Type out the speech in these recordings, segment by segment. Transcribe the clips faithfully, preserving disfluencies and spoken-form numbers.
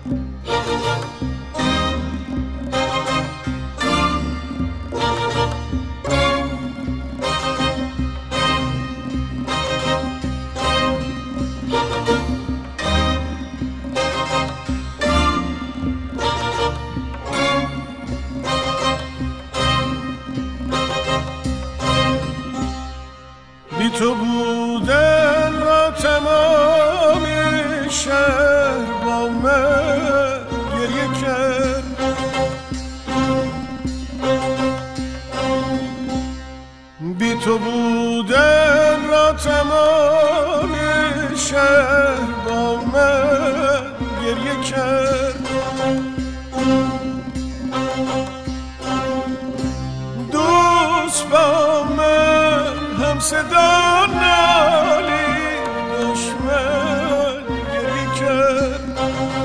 بی تو بودن را تمام شهر با من گریه کرد، بی تو بودن را تمام شهر با من گریه کرد. دوست با من هم صدا نالی، دشمن گریه کرد.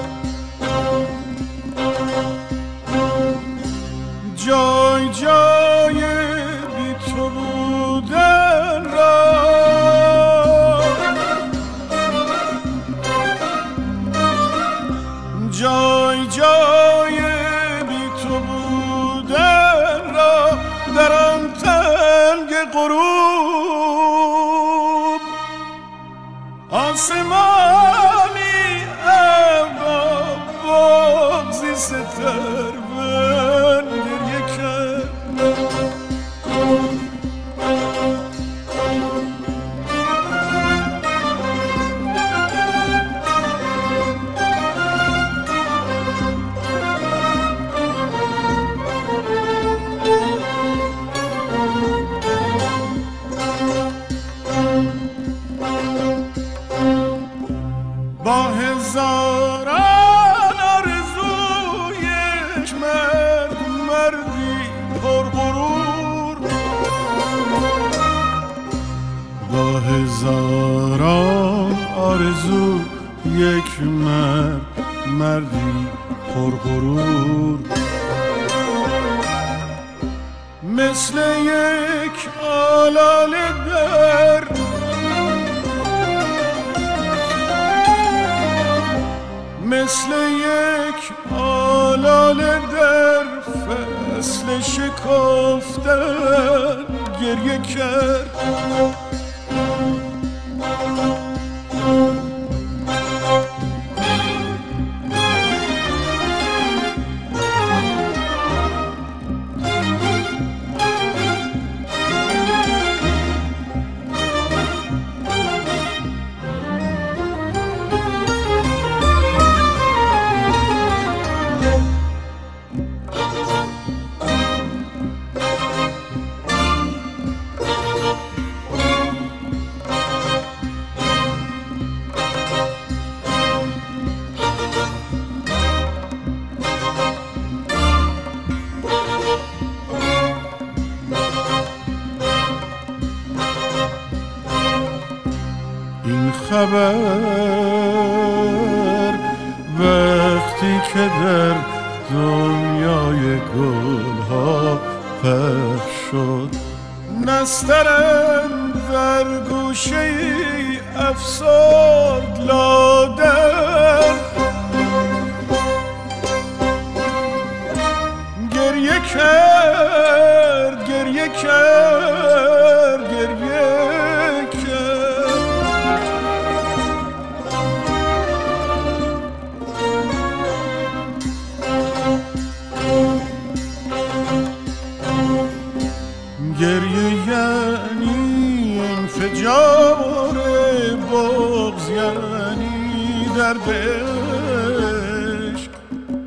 جای جای بی تو بودن را جای جای بی تو بودن را در آن تنگ غروب آسمانی ابرا بغضی ستر من گریه کرد. با هزاران آرزو یک مرد مردی پرغرور، با هزاران آرزو یک مرد مردی پرغرور، مثل یک آلاله در مثل یک آلاله در فصل شکفتن گریه کرد. این خبر وقتی که در دنیای گلها پخش شد، نسترن در گوشه افسرد لادر، گریه کرد گریه کرد گریه گریه یعنی انفجار بغض، یعنی درد عشق.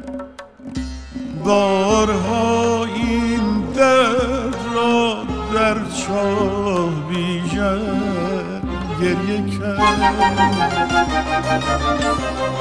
بارها این درد را در چاه بیژن گریه کرد.